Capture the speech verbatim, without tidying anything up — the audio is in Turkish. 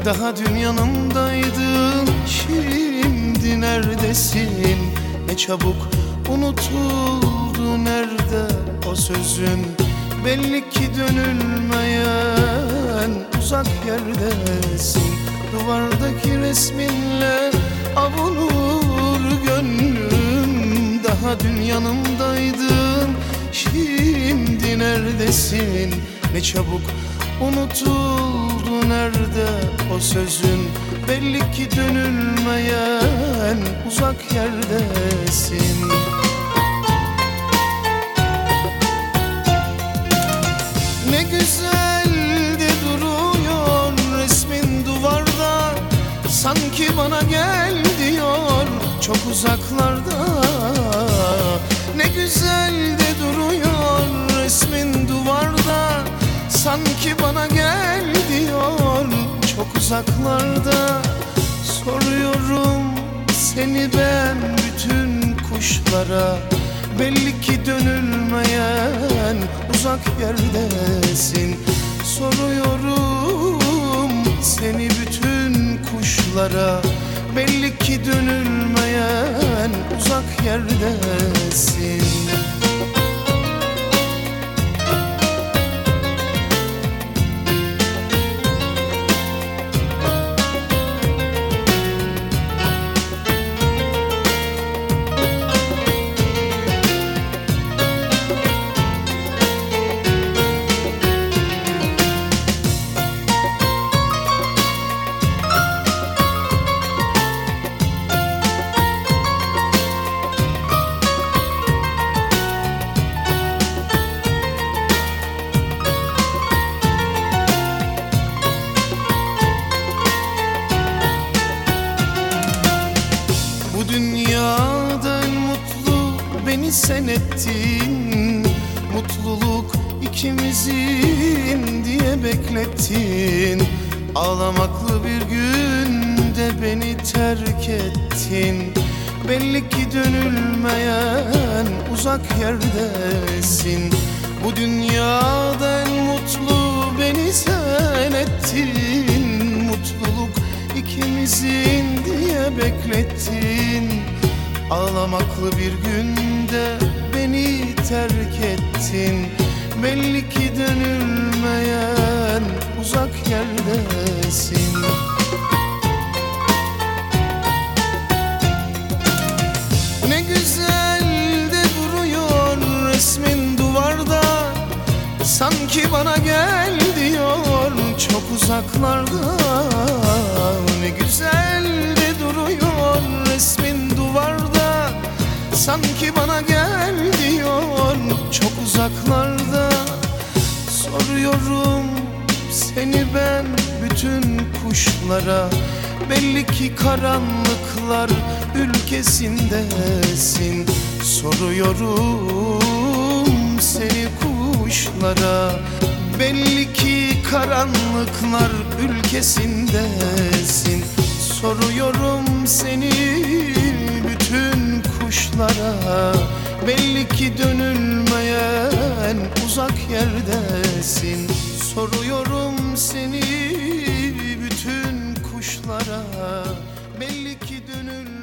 Daha dün yanımdaydın, şimdi neredesin? Ne çabuk unutuldu, nerede o sözün? Belli ki dönülmeyen uzak yerdesin. Duvardaki resminle avunur gönlüm. Daha dün yanımdaydın, şimdi neredesin? Ne çabuk unutuldu, nerede o sözün? Belli ki dönülmeyen uzak yerdesin. Ne güzel de duruyor resmin duvarda, sanki bana gel diyor çok uzaklarda. Ne güzel de duruyor resmin duvarda, sanki bana gel diyor çok uzaklarda. Soruyorum seni ben bütün kuşlara, belli ki dönülmeyen uzak yerdesin. Soruyorum seni bütün kuşlara, belli ki dönülmeyen uzak yerdesin. Bu dünyada en mutlu beni sen ettin. Mutluluk ikimizin diye beklettin. Ağlamaklı bir günde beni terk ettin. Belli ki dönülmeyen uzak yerdesin. Bu dünyada en mutlu beni sen ettin. Mutluluk ikimizin diye beklettin. Ağlamaklı bir günde beni terk ettin. Belli ki dönülmeyen uzak yerdesin. Ne güzel de duruyor resmin duvarda, sanki bana gel diyor çok uzaklarda. Ne güzel de duruyor resmin duvarda, sanki bana gel diyor çok uzaklarda. Soruyorum seni ben bütün kuşlara, belli ki karanlıklar ülkesindesin. Soruyorum seni kuşlara, belli ki karanlıklar ülkesindesin. Soruyorum seni bütün kuşlara, belli ki dönülmeyen uzak yerdesin. Soruyorum seni bütün kuşlara, belli ki dönülmeyen